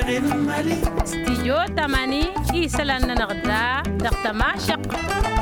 استيجو تماني إيسلان نغدا دقتما شق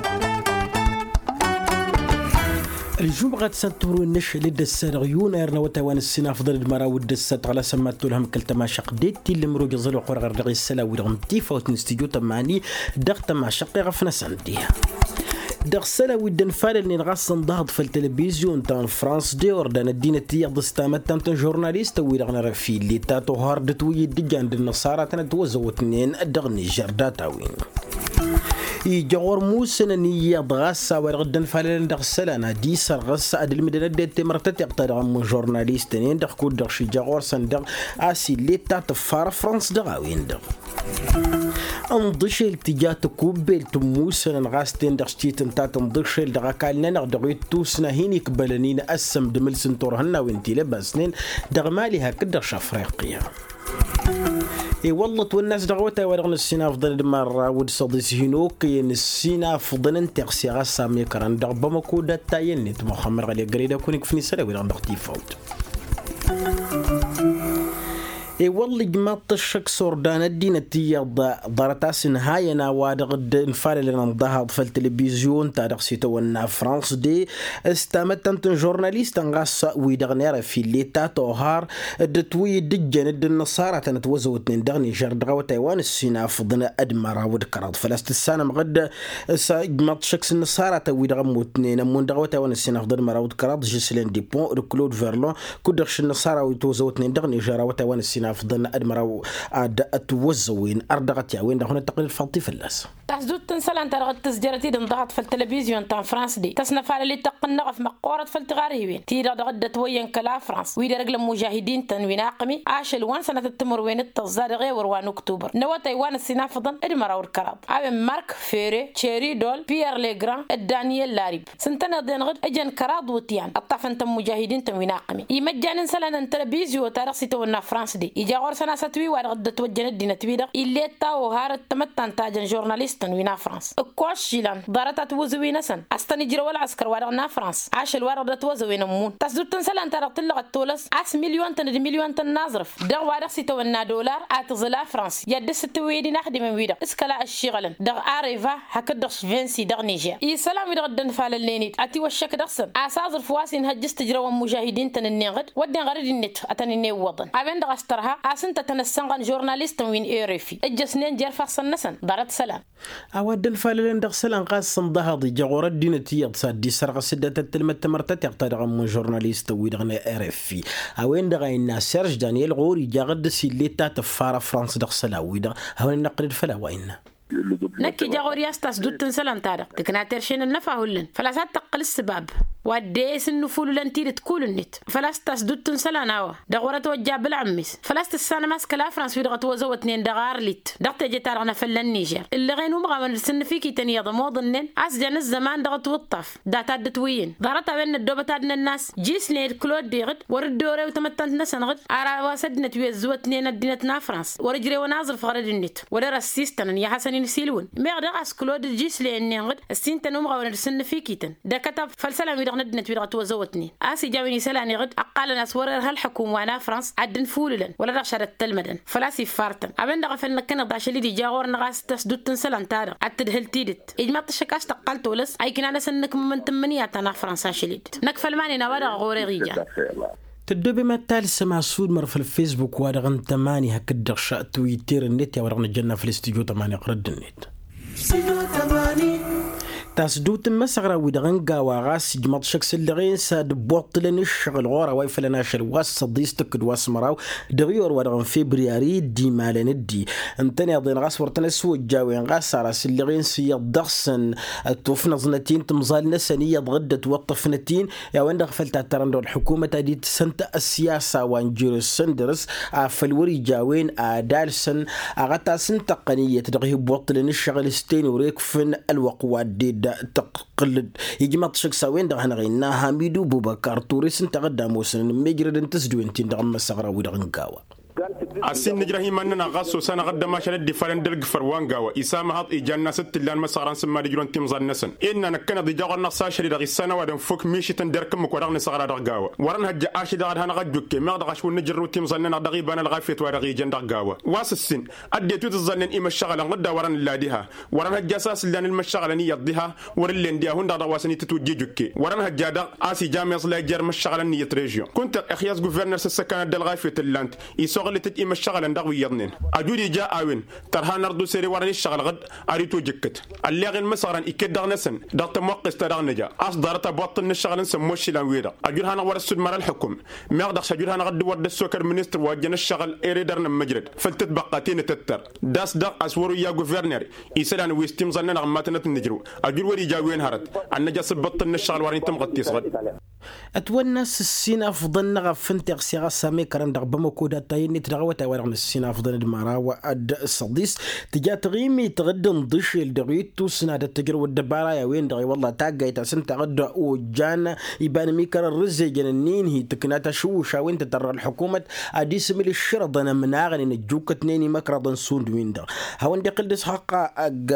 الجمعة سنتورو النش لدى السرغيون أرنا وتوان السنة فضل المراود السات على سماتو لهم كلتما شق ديتي اللي مروج زلو قرغ الرغي السلاوي رغمتي فوت نستيجو تماني دقتما شق غفنا سنتيها دغ سلاوي الدنفال اللي نغصن ضغط في التلفزيون تاع فرانس دي وردان الدين تيغ استامت تاع جورناليست ويرغنا رفي اللي تاتو هارد توي دجان النصارى تنتوزو اثنين دغ نيجر داتاوين يجور موسى نية ضغاسة ورغدن فلان دغ سلانا دي سرغس أدل مدينة دي مرتت يقتاد عمو جورناليستين دغ كود دغ شي جغور سندغ آسي اللي تات فار فرانس دغاوين دغ انضشل تجات كوبيل تموسى نغاستين دغ شتيتن تات انضشل دغا كالنا نغدغ توسنا هيني كبلنين أسم دمل سنتورهنا وانتي لباسنين دغ مالي هكذا شافريقيا اي والله والناس دغوتا ورغن السينا فضل مرة ود صديس هنوك ين السينا فضل انتقسي غاسا ميكران دغ بمكو داتا يني تمخمر غالي قريدا كونيك فني سلاوي رغن دغتي فوت اي والله جماعة الشك سوردان الدين تي ضرتاس نهاينا وادغد انفال اللي نضاها في التلفزيون تاع سيتو فرانس دي استمت انت جورناليست انغاس ويدغنير في اللي تاتو هار دتوي دجن النصارى تنتوزو اتنين دغني جر دغو تايوان السينا فضنا ادمرا ودكرات فلاست السنه مغد جماعة الشك النصارى توي دغمو اتنين من دغو تايوان السينا فضل مرا ودكرات جيسلين دي بون كلود فيرلون كودخش النصارى ويتوزو اتنين دغني جرا وتايوان السينا فضلنا أدمروا أتوزوين أردغت يعوين هنا تقرير فاضي في اللاس تحزود تنسل أنت رغد تسجرتي ضغط في التلفزيون تاع فرانس دي تصنف على اللي تقنغ في مقورة في التغاريوين تيرا رغد توين كلا فرانس ويدا رجل مجاهدين تنوين عقمي عاش الوان سنة التمر وين التزار غير وروان أكتوبر نوا تايوان السنافضن أدمرا والكراب عام مارك فيري تشيري دول بيير ليغران الدانيال لاريب سنتنا دين غد أجن كراد وتيان الطفن تم مجاهدين تنوين عقمي يمجان سنة التلفزيون تاريخ سيتونا فرانس دي جاور سنة ستوي وارغد توجن الدين تويدا إلي تاو هارت تمتن تاجن جورناليست وينا فرانس اكواش شيلان دارتا توزوينا سن استني جرو العسكر وارغنا فرانس عاش الوارد توزوينا مون تسدو تنسل انت رطلغ التولس اس مليون تن مليون تن نازرف دغ وارغ سيتونا دولار اتزلا فرانس يد ستويدي نخدم ويدا اسكلا الشغلن دغ اريفا هكدغ فينسي دغ نيجير اي سلام يدغدن فاللينيت اتي وشك دغسن اسازر فواسين هجست جرو مجاهدين تن النغد ودن غرد النت اتني ني وطن ابن دغ استرها اسنت تنسنغن جورناليست وين ايرفي اجسنين جرفا سنسن دارت سلام أود الفعل دغسل قاس ضهضي جغور الدين تيض سادي سرق سدة التلمة تمرتت يقترغ من جورناليست ويدغنا ارفي اوين دغينا سيرج دانيال غوري جاغد سيليتا تفار فرانس دغسل ويدغ هاوين نقرد فلا وين نكي جاغور ياستاس دوت تنسلان تارق تكنا ترشين النفع هلن فلا تقل السباب وديس النفول لنتير تقول النت فلاستاس دوت تنسلان هوا دغورة توجع بالعمس فلاست السنة ماسك لا فرنس ويدغت وزو اتنين دغار ليت دغت جتارغنا فلن نيجر اللي غينو مغا من السن فيكي تاني ضمو ظنن اسجن الزمان دغت وطف داتا دتوين دارتا بين الدوبة تادن الناس جيس لير كلود ديغد ورد دوري وتمتنت نسن غد ارا واسدنت ويزو اتنين الدينتنا فرنس ورجري ونازر فغرد النت ورا السيستن يا حسن ينسيلون ميغ دغاس كلود جيس لين غد السين تنو مغا من السن فيكي تن دا كتب فلسلام ندنت ويرغت وزوتني اسي جاوني سلاني غد اقال ناس ورر هالحكومه وانا فرنس عدن فوللن ولا رشر التلمدن فلاسي فارتن ابن دغفل كن داشلي دي جاور نغاس تسدد تنسلان تار اتدهل تيدت اجماع تشكاش تقلت ولس اي كنا نسنك من تمنيات انا فرنسا شليد نكفل ماني نوار غوري ريجا تدوبي ما تال سمع سود مر في الفيسبوك وارغن تماني هكدر شا تويتر النت يا ورغن الجنه في الاستوديو تماني قرد النت تاسدوت مسغرا ويدغنقا وغاس جمط شكس اللغين ساد بوطلن الشغل غورا ويفلنا شلواس صديس تكد واسمراو دغيور ودغن فبراير دي مالن الدي انتني اضين غاس ورتنا سو جاوين غاس راس اللغين سي ضغسن توفنا زنتين تمزال نسنيه ضغدت وطفنتين يا وين دغفلت ترندو الحكومه تادي سنت السياسه وانجير سندرس فالوري جاوين دالسن اغتا سنت قنيه تدغي بوطلن الشغل ستين وريكفن الوقوات دي تقلد يجمع شخصاوين دغنا غينا حميدو بوبكر توريس انت قدامو سن ميجرد انت سدو انت دغم مسغرا ودغنقاوا قالت السن نجرهي مننا غصو سنة قد ما شلد دفرن دلق فروان قاوة إسامة هات إيجانا ست اللان مساران سما رجلون تمزان نسن إننا كنا دي جاغر نقصا شري دغي السنة ودن فوك ميشي تندركم مكورغن صغرا دغاوة ورن هجا آشي دغر هانا غد جوكي مغد غشو نجرو تمزان ننا دغي بانا الغافيت ورغي جن دغاوة واس السن أدي توت الظنن إما الشغل غدا ورن اللاديها ورن هجا ساس اللان المشغل ني يضيها ورلين ديا هون دغ واسني تتوجي جوكي ورن هجا دغ آسي جامع صلا جر مشغل ني يتريجيو كنت أخياس غوفرنر سسكان دلغافيت اللانت يسوغل تت إما الشغل دغ يضنين أجودي جاء آوين ترها نردو سيري ورن الشغل غد أريتو جكت اللي مسارا يكدر نسن دغت موقس تدغ نجا أصدرت بوطن الشغل نسموش لان ويدا أجور هانا ورا السود مال الحكم ما يقدرش أجور هانا غد ورد السوكر منستر وجن الشغل إيريدرنا مجرد فلتتبقاتين تتر داس دغ أسورو يا غوفرنر يسلان ويستيم ظننا غماتنا تنجرو أجور وري جاوين هرت النجا سبطن الشغل ورين تم غتي صغد أتونس السين أفضل نغفن تغسيغا سامي كرن دغبمو كودا تايني تدغوتا ورغم السين أفضل دمارا وأد الصديس تجا تغيمي تغد نضيش الدغيتو سنادة تجرو الدبارا يا وين دغي والله تاقاي تاسن تغد وجانا يبان ميكر الرزي جننين هي تكناتا شوشا وين تترى الحكومة أدي سميل الشرطنا مناغني نجوك تنيني مكرا سوند وين دغ هاون دي قلدس حقا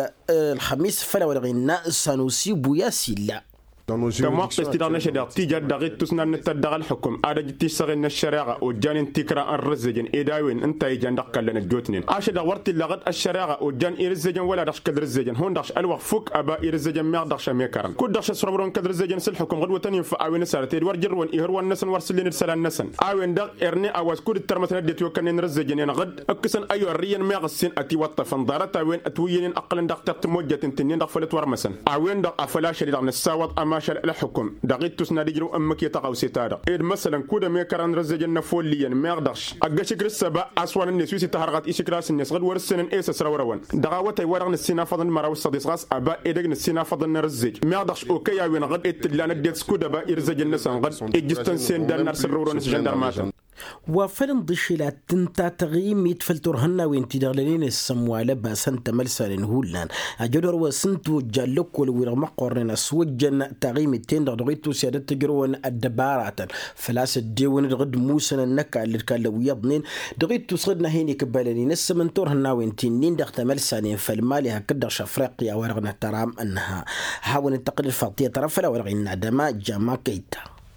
الخميس فلا ورغينا سانوسي بوياسي لا كما استدار نشدار تيجار دغيت تسنا نتدغ الحكم ادج تيسغن الشريعه وجان تكرا الرزجن ايداوين انت يجان دقلنا الجوتنين اشد ورت لغد الشريعه وجان يرزجن ولا دخ كدرزجن هون دخ الوق فوك ابا يرزجن ما دخ ميكرن كل دخ سرورون كدرزجن سل الحكم غدوه تاني فاوين سارتي ورجرون يهرون نسن ورسلين رسالن نسن اوين دغ ارني اواز كود الترمت نديت وكن رزجن ين غد اكسن ايو الريان ما غسين اتي وطفن دارتا وين اتوين اقل دغ تموجه تنين دغ فلت ورمسن اوين دغ افلا شديد من الساوط ماشا الحكم دقيت تسنا ديجرو امك يتقاو سيتادا ايد مثلا كودا ميكران رزجن نفوليا ما يقدرش اغاشكر السبا اسوان الناس ويسي تهرغات ايشكراس الناس غد ورسنن ايس سراورون دغاوتي ورغن السينا فضن مراو الصديق غاس ابا ايدغن السينا فضن رزج ما يقدرش اوكي يا وين غد اتلانا ديت كودا با يرزجن نسان غد اجستن سين دار نار سرورون جندرمات وفلن ضشيلات تنتا تغيم يتفلتور هنا وين تدغلين السموالة باسن تملسالين هولان اجدر وسنتو جالوك والويرغ قرنا سوجن تغيم التين دغيتو سيادة تجرون الدبارات فلاس الديون الغد موسنا النكا اللي كان لو يضنين دغيتو صدنا هيني كبالين السمنتور هنا وين تنين دغ تملسالين فالمالي هكذا شفريقيا ورغنا ترام انها حاول التقل الفاطية طرفلا ورغينا دما جاما كيتا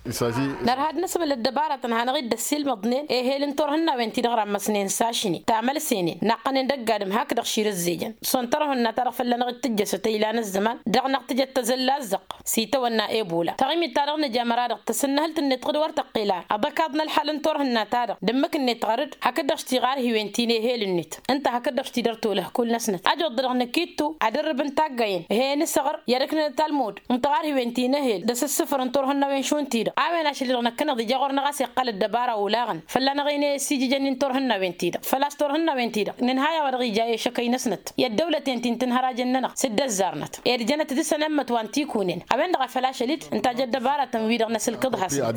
در هاد نسب للدبارة تنها نغيد السلم ضنين هي لنتورهن وين تدغرا مسنين ساشني تعمل سينين نقن دقادم هكذا شير الزيجن سنترهن تعرف اللي نغيد تجسو تيلان الزمان دغ نقتجت تزلازق سيتا ونا ايبولا تغيمي تارغن جامرادق تسنهل تنتقد ورتقيلان أضكادنا الحال نتورهن تارغ دمك النتغرد هكذا اشتغار هي وين تيني هي للنت انت هكذا اشتدرتو له كل نسنت اجو درغن كيتو ادرب انتاقين هي نسغر يركن التالمود انتغار هي وين تيني هي دس السفر نتورهن وين شون تيدا أوين عشان لغنا كنا ضي جاور نغاسي قال الدبارة ولاغن فلا نغيني سيجي جنين تورهن وين تيدا فلا تورهن وين تيدا ننهاية ورغي جاي شكاي نسنت يا الدولة تنتين تنهرا جننا سد الزارنت يا رجالة تدس نمت وانتي كونين أوين دغا فلا شليت انت جد دبارة تنوير نسل كضها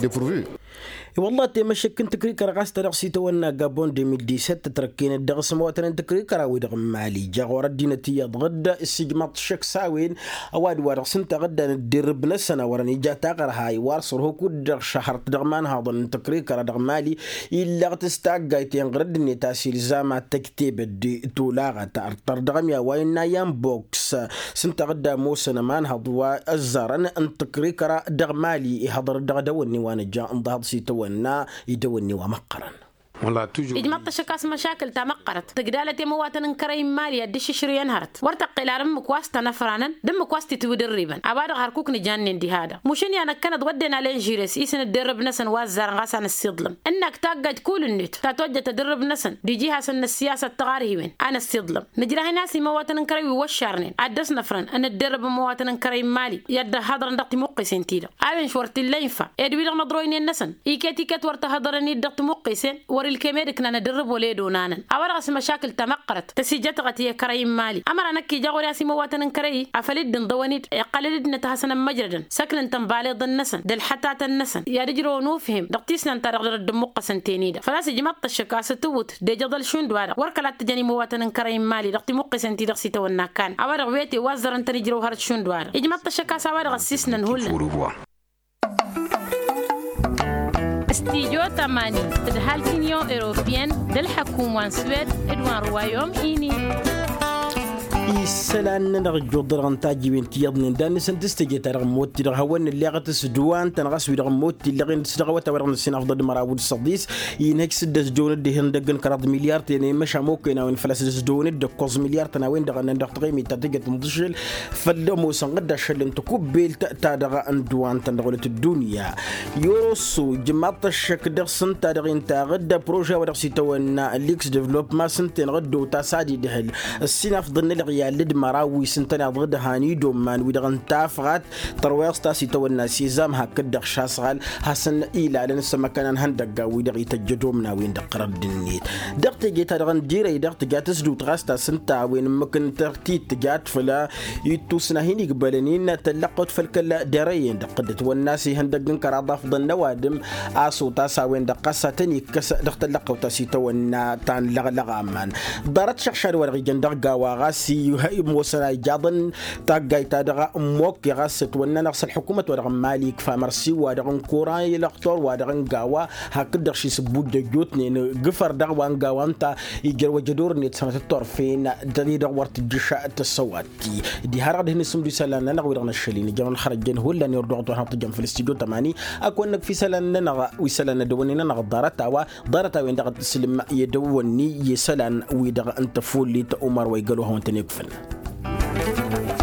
والله تمشي كنت كريكا رغاس ترغسي تونا جابون 2017 تركين الدغس مواتن تكريكا راوي دغ مالي جاغور الدينتي غدا السجمات شك ساوين اواد ورسنت غدا ندرب نسنا وراني جا تاغر هاي وارصر هو كود شهر دغمان هذا تكريكا دغ مالي الا تستاغايتين غردني تاسيل زعما تكتيب دي تولاغا تار دغميا وين يام بوكس سنت غدا موسنا مان هضوا الزرن ان تكريكا دغ مالي هضر دغ دوني وانا جا انضهض سيتو يدوني ومقرا والله توجو إجماع شكاس مشاكل تمقرت تقدالة مواطن كريم مالي الدش شري ينهرت ورتقي لارمك واسطة نفرانا دمك واستي تودريبا عبادة هركوك نجانين دي هذا مشاني أنا كانت ودنا لين جيرس إيسن الدرب نسن وازار غاسان الصدلم إنك تاقد كل النت تتوجه تدرب نسن دي جيها سن السياسة تغاري وين أنا الصدلم نجراه ناسي مواطن كريم وشارنين عدس نفران أنا الدرب مواطن كريم مالي يد هضر ندقت مقيسين تيدا أين شورت اللينفا إدوي لغنا دروين النسن إيكاتي كات ورت هضرني دقت مقيسين الكاميرك نانا درب وليدو نانا أورغس مشاكل تمقرت تسجت غتي كريم مالي أمر نكي جاغو ياسي مواتن كري أفلد ضوانيت قلد نتحسن مجردا سكن تنبالي النسن دل حتى النسن يا رجلو نوفهم دقتيسنا انت رغد الدمق سنتينيدا فلاس جمط الشكاسة توت دي جدل شون دوارا وركلات تجاني مواتن كريم مالي دقتي مق سنتي دقسي تونا كان أورغ بيتي وزر انت رجلو هرد شون دوارا جمط الشكاسة أورغ السيسنا نهولن استيجو تماني تدهال تنيو إيروبيان دالحكومة سويد إدوان روايوم إيني السلام نرجو درغن تاجي بنت يضن دان سنتستجي ترغ موت درغون اللي غتسدوان تنغس ودغ موت اللي غن تسدغوا تورغن السين افضل مراود الصديس ينهك سدس دون دهن دغن كراد مليار تاني مش ممكن وين فلس دون دكوز مليار تناوين دغن ندغ تقيمي تتجت مدشل فلمو سنقد شلن تكوبيل تا دغ اندوان تندغلت الدنيا يوروسو جماط الشك دغ سنت دغين تا غد بروجي ودغ سيتونا ليكس ديفلوبمون سنتين غدو تا سادي دهل السين افضل يا لد مراوي سنتنا ضد هاني دومان ودغن تافغات ترويص تاسي تو الناس يزام هكدغ شاسغال حسن إلى على نفس مكان هندق ودغ يتجدومنا وين دقر الدنيت دغت جيت دغن ديري دغت جات سدو تغاستا سنتا وين ممكن ترتيت جات فلا يتوسنا هيني قبلنين تلقت فالكلا دارين دقدت والناس هندق نكر ضفض النوادم اسو تاسا وين دقسا تني كس دغت لقوا تاسي تو تان لغ امان دارت شخشار ورغي جندغ واغاسي هاي موسنا جادن تاجاي تادغا موك يغاست وننا نفس الحكومة ودغن مالك فامرسي ودغن كوراي الاختور ودغن غاوا هكدغ شي سبود دجوت نين غفر دغوان غاوانتا يجر وجدور نيت سنه الطرفين دليل ورت الجشاء التصواتي دي هرد هن سمدي سلان نغويرنا الشلين جون خرجن هو لن يردو هات جنب في الاستوديو 8 اكون في سلان نغ وسلان دونينا نغ دارتا وين دغ تسلم يدوني يسلان ويدغ انت فولي عمر ويقالوا هون تنيكفل